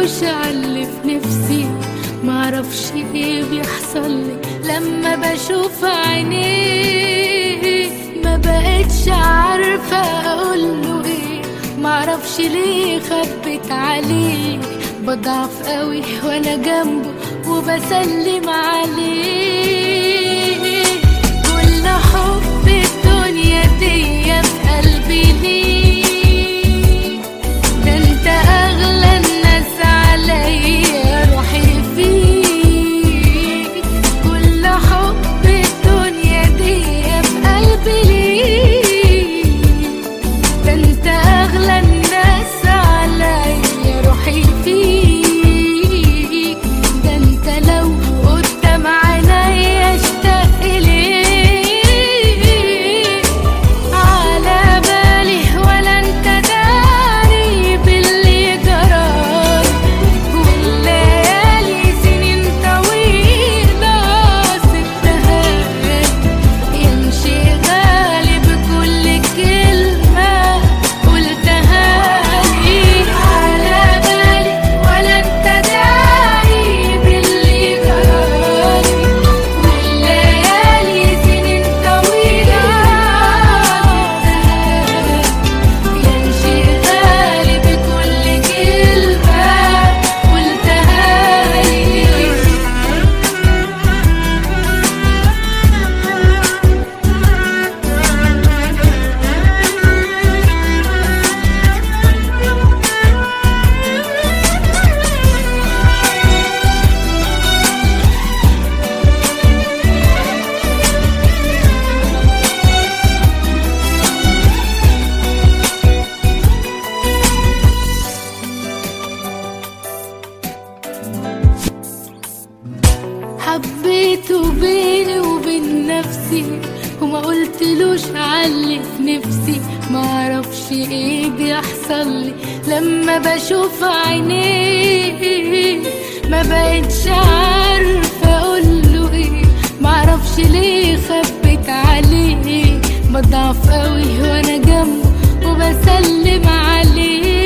قلتلوش علي في نفسي، معرفش ايه بيحصلي لما بشوف عينيه. ما بقتش عارفة اقوله ايه، معرفش ليه خبت عليه. بضعف قوي وانا جنبه وبسلم عليه. كل حب الدنيا دي في قلبي ليك، ده انت اغلى الناس عليا، روحي فيك. كل حب الدنيا دي في قلبي ليك، ده انت اغلى الناس عليا، روحي فيك. ده انت لو قدام عينيا اشتاق اليك، على بالي ولا انت داري باللي جرالي. والليالي سنين طويلة سبتها يمشي غالي بكل كلمة قلتها لي. على بالي ولا انت داري باللي جرالي. والليالي سنين طويلة يمشي غالي بكل كلمة قلتها لي. حبيته بيني وبين نفسي، وما قلتلوش علي في نفسي. معرفش ايه بيحصلي لما بشوف عينيه. ما بقتش عارفة اقوله ايه، معرفش ليه خبت عليه. بضعف قوي وانا جنبه وبسلم عليه.